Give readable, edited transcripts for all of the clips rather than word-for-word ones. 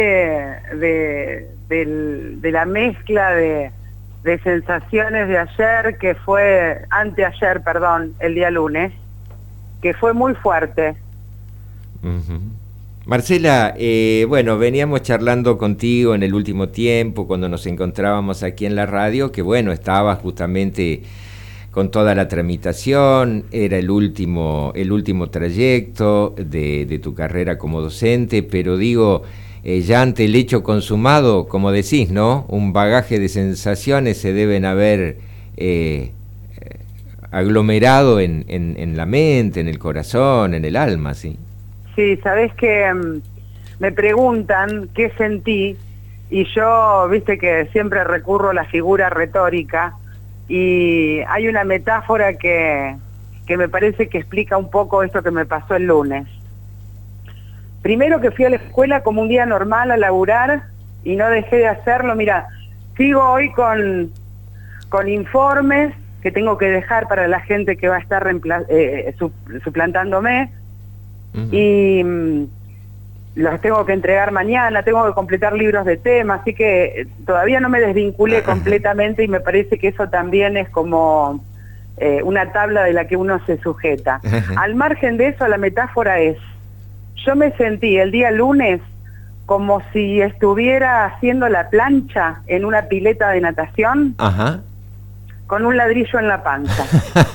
de la mezcla de sensaciones de ayer, que fue anteayer, perdón, el día lunes, que fue muy fuerte. Uh-huh. Marcela, bueno, veníamos charlando contigo en el último tiempo, cuando nos encontrábamos aquí en la radio, que bueno, estabas justamente con toda la tramitación, era el último trayecto de tu carrera como docente, pero digo, ya ante el hecho consumado, como decís, ¿no? Un bagaje de sensaciones se deben haber aglomerado en la mente, en el corazón, en el alma, ¿sí? Sí, sabés que me preguntan qué sentí, y yo, viste que siempre recurro a la figura retórica, y hay una metáfora que me parece que explica un poco esto que me pasó el lunes. Primero, que fui a la escuela como un día normal a laburar y no dejé de hacerlo. Mira, sigo hoy con informes que tengo que dejar para la gente que va a estar suplantándome. Uh-huh. Y los tengo que entregar mañana, tengo que completar libros de tema, así que todavía no me desvinculé completamente, y me parece que eso también es como una tabla de la que uno se sujeta. Al margen de eso, la metáfora es, yo me sentí el día lunes como si estuviera haciendo la plancha en una pileta de natación. Ajá. Con un ladrillo en la panza.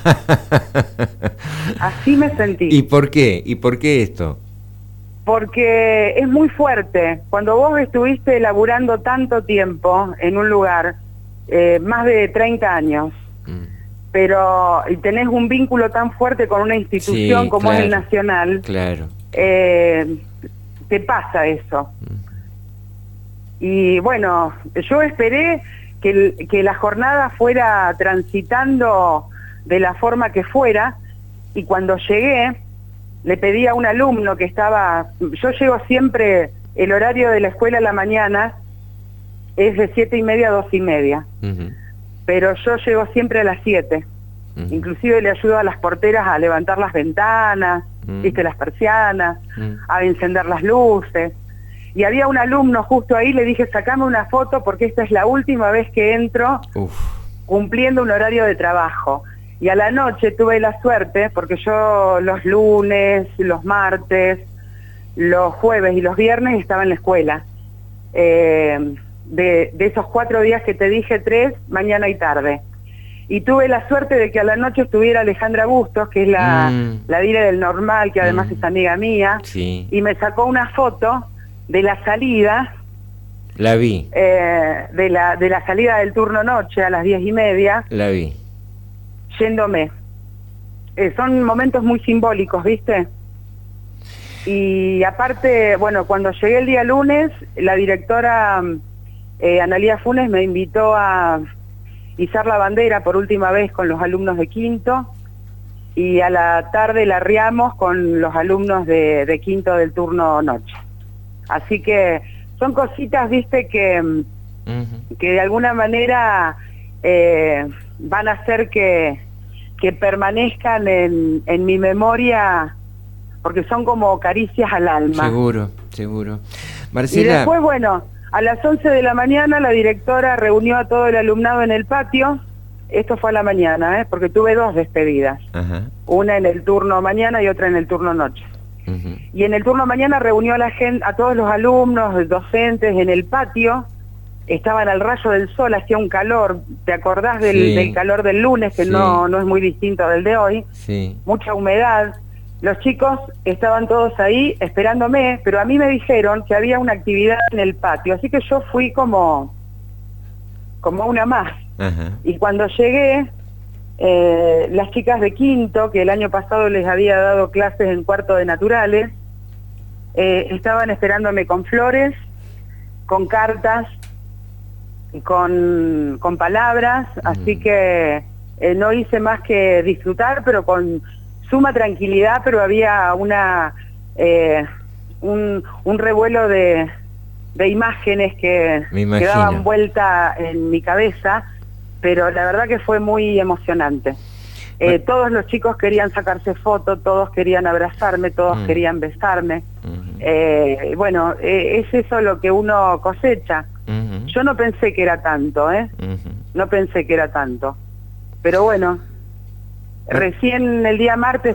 Así me sentí. ¿Y por qué? ¿Y por qué esto? Porque es muy fuerte. Cuando vos estuviste laburando tanto tiempo en un lugar, más de 30 años, pero tenés un vínculo tan fuerte con una institución, sí, como claro, es el Nacional, claro, te pasa eso. Y bueno, yo esperé que la jornada fuera transitando de la forma que fuera, y cuando llegué le pedí a un alumno que estaba, yo llego siempre, el horario de la escuela a la mañana es de 7:30 a 2:30, uh-huh, pero yo llego siempre a las 7, uh-huh, inclusive le ayudo a las porteras a levantar las ventanas, uh-huh, viste, las persianas, uh-huh, a encender las luces. Y había un alumno justo ahí, le dije, sacame una foto porque esta es la última vez que entro cumpliendo un horario de trabajo. Y a la noche tuve la suerte, porque yo los lunes, los martes, los jueves y los viernes estaba en la escuela. De esos 4 días que te dije, 3, mañana y tarde. Y tuve la suerte de que a la noche estuviera Alejandra Bustos, que es la líder del Normal, que además es amiga mía, sí, y me sacó una foto de la salida. La vi. De la salida del turno noche a las 10:30. La vi. Yéndome. Son momentos muy simbólicos, ¿viste? Y aparte, bueno, cuando llegué el día lunes, la directora Analía Funes me invitó a izar la bandera por última vez con los alumnos de quinto, y a la tarde la arriamos con los alumnos de quinto del turno noche. Así que son cositas, viste, que de alguna manera van a hacer que permanezcan en mi memoria, porque son como caricias al alma. Seguro, seguro. Marcela... Y después, bueno, a las 11 de la mañana la directora reunió a todo el alumnado en el patio. Esto fue a la mañana, porque tuve 2 despedidas. Ajá. Una en el turno mañana y otra en el turno noche. Uh-huh. Y en el turno mañana reunió a la gente, a todos los alumnos, docentes en el patio. Estaban al rayo del sol, hacía un calor. ¿Te acordás del calor del lunes, que sí, no es muy distinto del de hoy? Sí. Mucha humedad. Los chicos estaban todos ahí esperándome, pero a mí me dijeron que había una actividad en el patio, así que yo fui como una más. Uh-huh. Y cuando llegué, las chicas de quinto, que el año pasado les había dado clases en cuarto de naturales, estaban esperándome con flores, con cartas, con palabras, así que no hice más que disfrutar, pero con suma tranquilidad, pero había un revuelo de imágenes que daban vuelta en mi cabeza, pero la verdad que fue muy emocionante. Todos los chicos querían sacarse fotos, todos querían abrazarme, todos querían besarme. Bueno, es eso lo que uno cosecha. Yo no pensé que era tanto, no pensé que era tanto. Pero bueno, recién el día martes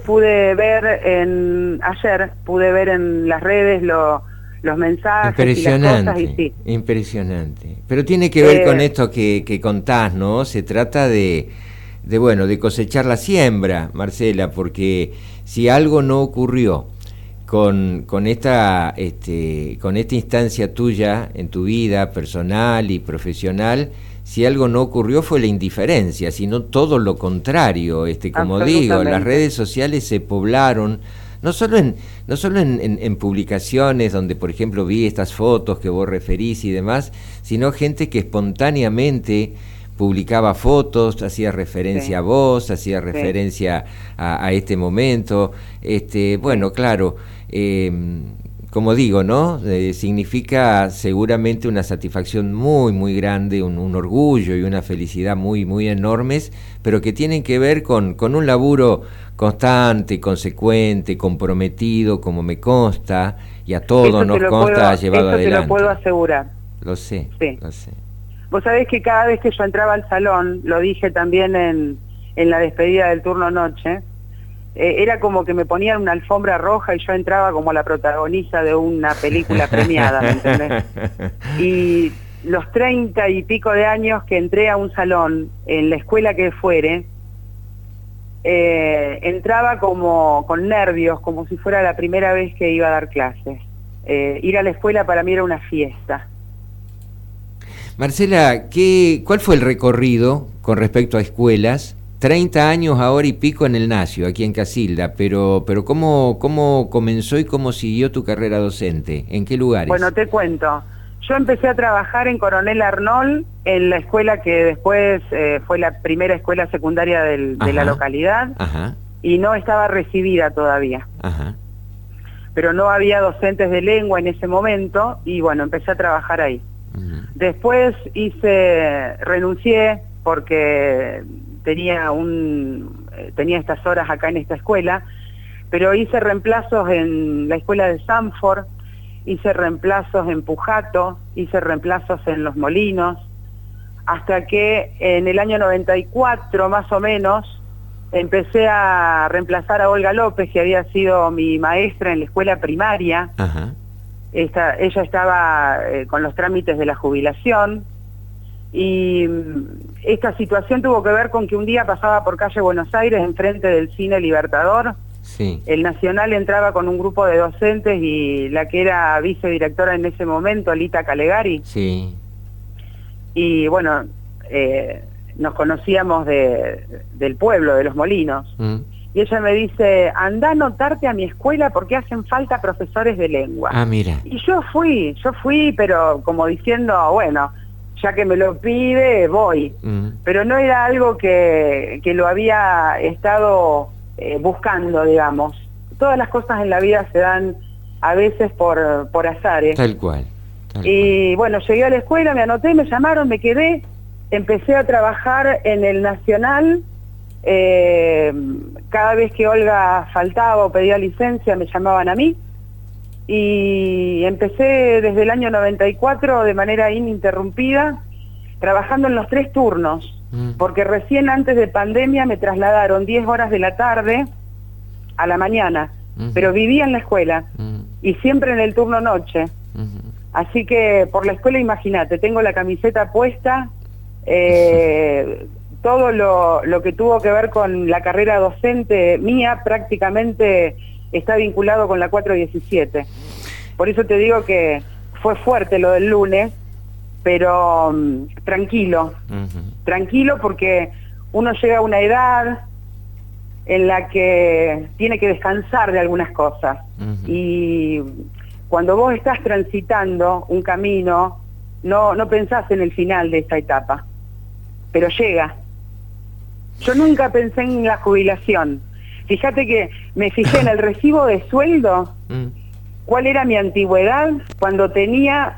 ayer pude ver en las redes los mensajes y las cosas, y sí. Impresionante. Pero tiene que ver con esto que contás, ¿no? Se trata de cosechar la siembra, Marcela, porque si algo no ocurrió con esta instancia tuya en tu vida personal y profesional, si algo no ocurrió fue la indiferencia, sino todo lo contrario. Como digo, las redes sociales se poblaron, no solo en publicaciones donde, por ejemplo, vi estas fotos que vos referís y demás, sino gente que espontáneamente publicaba fotos, hacía referencia a vos, hacía referencia a este momento. Bueno, claro, como digo, ¿no? Significa seguramente una satisfacción muy, muy grande, un orgullo y una felicidad muy, muy enormes, pero que tienen que ver con un laburo constante, consecuente, comprometido, como me consta, y a todos nos consta llevado adelante. Eso te lo puedo asegurar. Lo sé, lo sé. Vos sabés que cada vez que yo entraba al salón, lo dije también en la despedida del turno noche, era como que me ponían una alfombra roja y yo entraba como la protagonista de una película premiada, ¿me entendés? Y los 30 y pico de años que entré a un salón, en la escuela que fuere, entraba como con nervios, como si fuera la primera vez que iba a dar clases. Ir a la escuela para mí era una fiesta. Marcela, ¿cuál fue el recorrido con respecto a escuelas? 30 años ahora y pico en el Nacio, aquí en Casilda, pero ¿cómo comenzó y cómo siguió tu carrera docente? ¿En qué lugares? Bueno, te cuento. Yo empecé a trabajar en Coronel Arnold, en la escuela que después fue la primera escuela secundaria de la localidad, y no estaba recibida todavía. Pero no había docentes de lengua en ese momento, y bueno, empecé a trabajar ahí. Después renuncié porque tenía estas horas acá en esta escuela, pero hice reemplazos en la escuela de Sanford, hice reemplazos en Pujato, hice reemplazos en Los Molinos, hasta que en el año 94 más o menos empecé a reemplazar a Olga López, que había sido mi maestra en la escuela primaria. Ella estaba con los trámites de la jubilación, y esta situación tuvo que ver con que un día pasaba por calle Buenos Aires, enfrente del Cine Libertador. El Nacional entraba con un grupo de docentes y la que era vicedirectora en ese momento, Lita Calegari. Y bueno, nos conocíamos del pueblo, de Los Molinos. Y ella me dice, anda a anotarte a mi escuela porque hacen falta profesores de lengua. Mira. Y yo fui, pero como diciendo, bueno, ya que me lo pide, voy. Pero no era algo que lo había estado buscando, digamos. Todas las cosas en la vida se dan a veces por azares. Tal cual. Bueno, llegué a la escuela, me anoté, me llamaron, me quedé, empecé a trabajar en el Nacional. Cada vez que Olga faltaba o pedía licencia me llamaban a mí, y empecé desde el año 94 de manera ininterrumpida trabajando en los 3 turnos, porque recién antes de pandemia me trasladaron 10 horas de la tarde a la mañana, pero vivía en la escuela y siempre en el turno noche. Así que por la escuela, imagínate, tengo la camiseta puesta. Todo lo que tuvo que ver con la carrera docente mía prácticamente está vinculado con la 417. Por eso te digo que fue fuerte lo del lunes, pero tranquilo. Tranquilo, porque uno llega a una edad en la que tiene que descansar de algunas cosas. Y cuando vos estás transitando un camino, no pensás en el final de esta etapa, pero llega. Yo nunca pensé en la jubilación. Fíjate que me fijé en el recibo de sueldo, cuál era mi antigüedad cuando tenía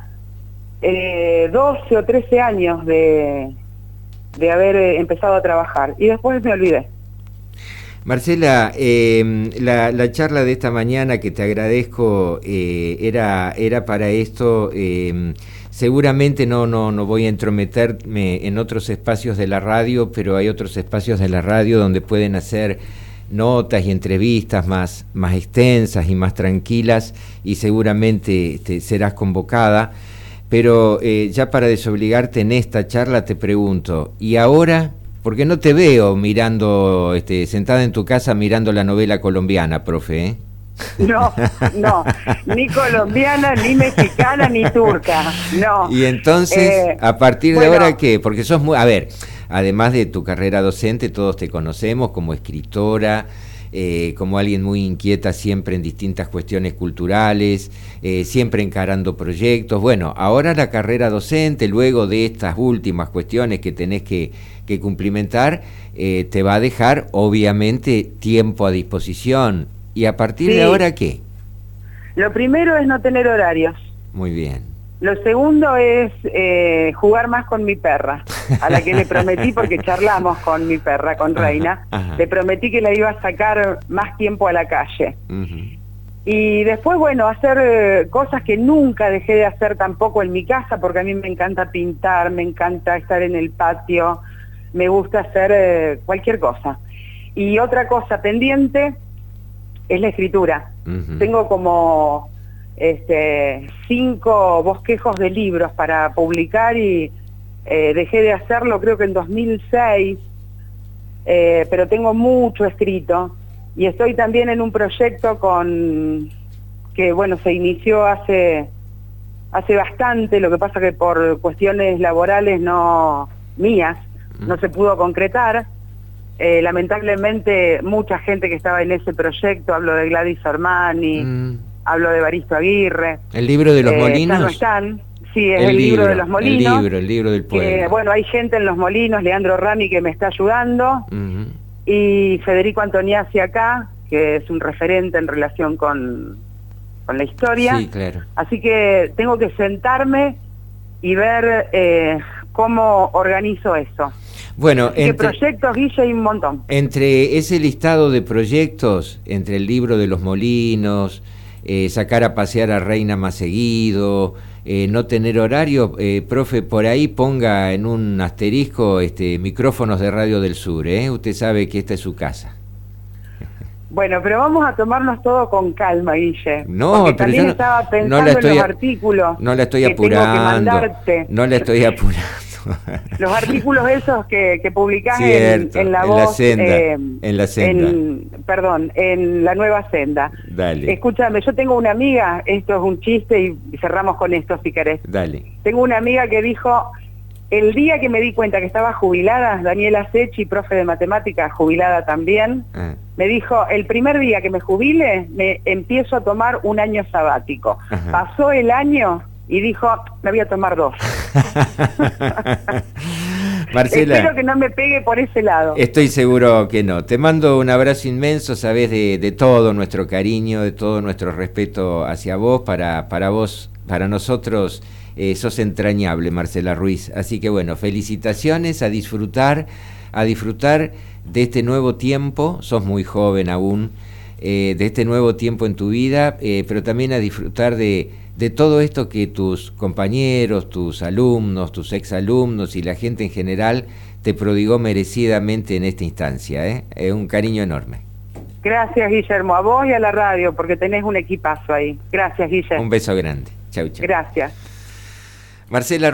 12 o 13 años de haber empezado a trabajar, y después me olvidé. Marcela, la charla de esta mañana, que te agradezco, era para esto. Seguramente no voy a entrometerme en otros espacios de la radio, pero hay otros espacios de la radio donde pueden hacer notas y entrevistas más extensas y más tranquilas, y seguramente serás convocada. Pero ya para desobligarte en esta charla te pregunto, ¿y ahora? Porque no te veo mirando, sentada en tu casa mirando la novela colombiana, profe, ¿eh? No, ni colombiana, ni mexicana, ni turca, no. Y entonces, a partir de ahora, ¿qué? Porque sos muy... A ver, además de tu carrera docente, todos te conocemos como escritora, como alguien muy inquieta siempre en distintas cuestiones culturales, siempre encarando proyectos. Bueno, ahora la carrera docente, luego de estas últimas cuestiones que tenés que cumplimentar, te va a dejar, obviamente, tiempo a disposición. ¿Y a partir de ahora qué? Lo primero es no tener horarios. Muy bien. Lo segundo es jugar más con mi perra, a la que le prometí, porque charlamos con mi perra, con Reina, le prometí que la iba a sacar más tiempo a la calle. Y después, bueno, hacer cosas que nunca dejé de hacer tampoco en mi casa, porque a mí me encanta pintar, me encanta estar en el patio, me gusta hacer cualquier cosa. Y otra cosa pendiente es la escritura. Tengo como 5 bosquejos de libros para publicar y dejé de hacerlo creo que en 2006, pero tengo mucho escrito, y estoy también en un proyecto que bueno, se inició hace bastante, lo que pasa que por cuestiones laborales no mías no se pudo concretar. Lamentablemente mucha gente que estaba en ese proyecto, hablo de Gladys Armani, hablo de Evaristo Aguirre. ¿El libro de los molinos? Ya no están. Sí, es el libro de los molinos. El libro del pueblo. Bueno, hay gente en los molinos, Leandro Rami, que me está ayudando, y Federico Antoniazzi acá, que es un referente en relación con la historia. Sí, claro. Así que tengo que sentarme y ver cómo organizo eso. Bueno, proyectos, Guille, hay un montón. Entre ese listado de proyectos, entre el libro de los molinos, sacar a pasear a Reina más seguido, no tener horario, profe, por ahí ponga en un asterisco micrófonos de Radio del Sur, usted sabe que esta es su casa. Bueno, pero vamos a tomarnos todo con calma, Guille. No, pero también estaba pensando en los artículos. No la estoy apurando. No la estoy apurando. Los artículos esos que publicás en La Voz, en La Senda. En La Nueva Senda. Dale. Escúchame, yo tengo una amiga, esto es un chiste y cerramos con esto si querés. Dale. Tengo una amiga que dijo, el día que me di cuenta que estaba jubilada, Daniela Sechi, profe de matemáticas, jubilada también, me dijo, el primer día que me jubile, me empiezo a tomar un año sabático. Pasó el año y dijo, me voy a tomar 2. Marcela, espero que no me pegue por ese lado. Estoy seguro que no. Te mando un abrazo inmenso, sabés de todo nuestro cariño, de todo nuestro respeto hacia vos. Para vos, para nosotros, sos entrañable, Marcela Ruiz. Así que bueno, felicitaciones, a disfrutar de este nuevo tiempo. Sos muy joven aún, de este nuevo tiempo en tu vida, pero también a disfrutar de todo esto que tus compañeros, tus alumnos, tus exalumnos y la gente en general te prodigó merecidamente en esta instancia. Un cariño enorme. Gracias, Guillermo, a vos y a la radio, porque tenés un equipazo ahí. Gracias, Guillermo. Un beso grande. Chau, chau. Gracias. Marcela